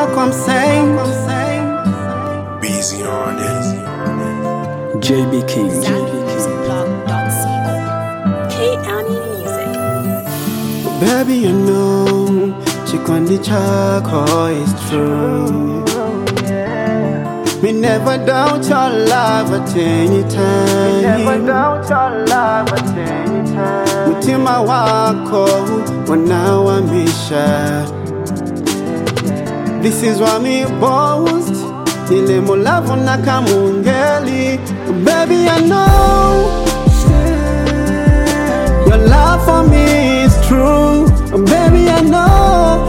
comme saint. Busy on it. JB King. K-Annie Music. Baby, you know, Chikondi Chako is true. Me never doubt your love at any time. Never doubt your love at any time. Mutima wako wanawamisha. This is why me boast. Nile mulavu na kamungeli. Baby, I know your love for me is true. Baby, I know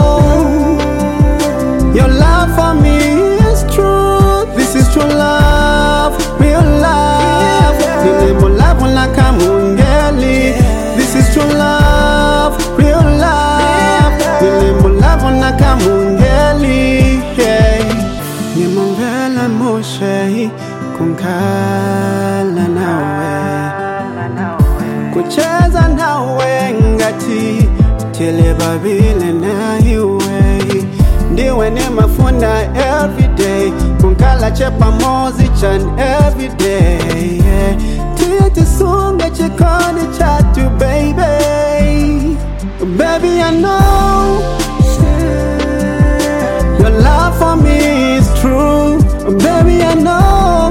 your love for me is true. This is true love, real love. Nile mulavu na kamungeli. This is true love, real love. Nile mulavu na kamungeli. Yeah. Nimongela moshe kunkala nawe, kucheza nawe ngati tele babile na iwe. Ndiwe nimafuna everyday, kunkala chepa mozi chan everyday. Yeah. Titi sunga chikoni chatu baby. Baby, I know your love for me is true. Baby, I know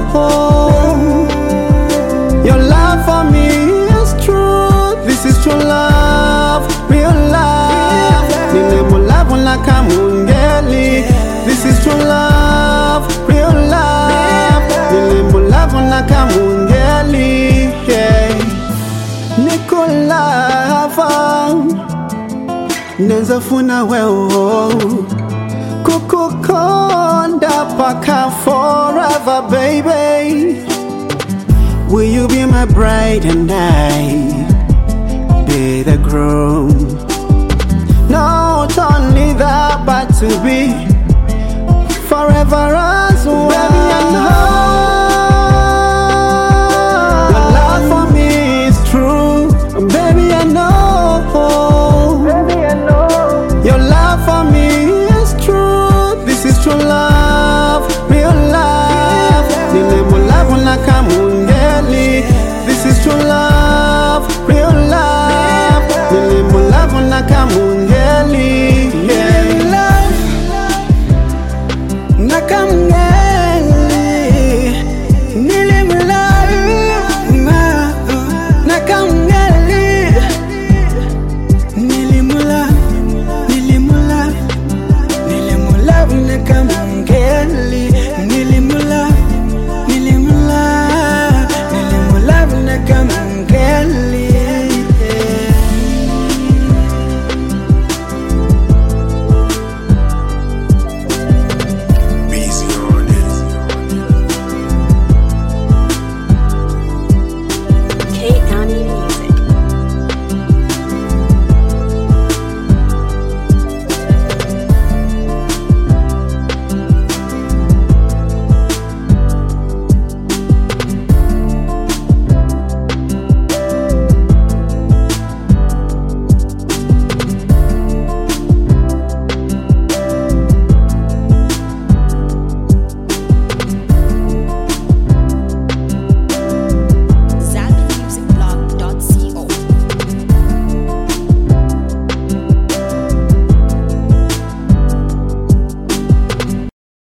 your love for me is true. This is true love, real love. Nile mulavu na kamungeli. This is true love, real love. Nile mulavu na kamungeli. Yeah. Nikolava nenza funa wewo kukukonda paka forever, baby. Will you be my bride and I be the groom? Not only that, but to be forever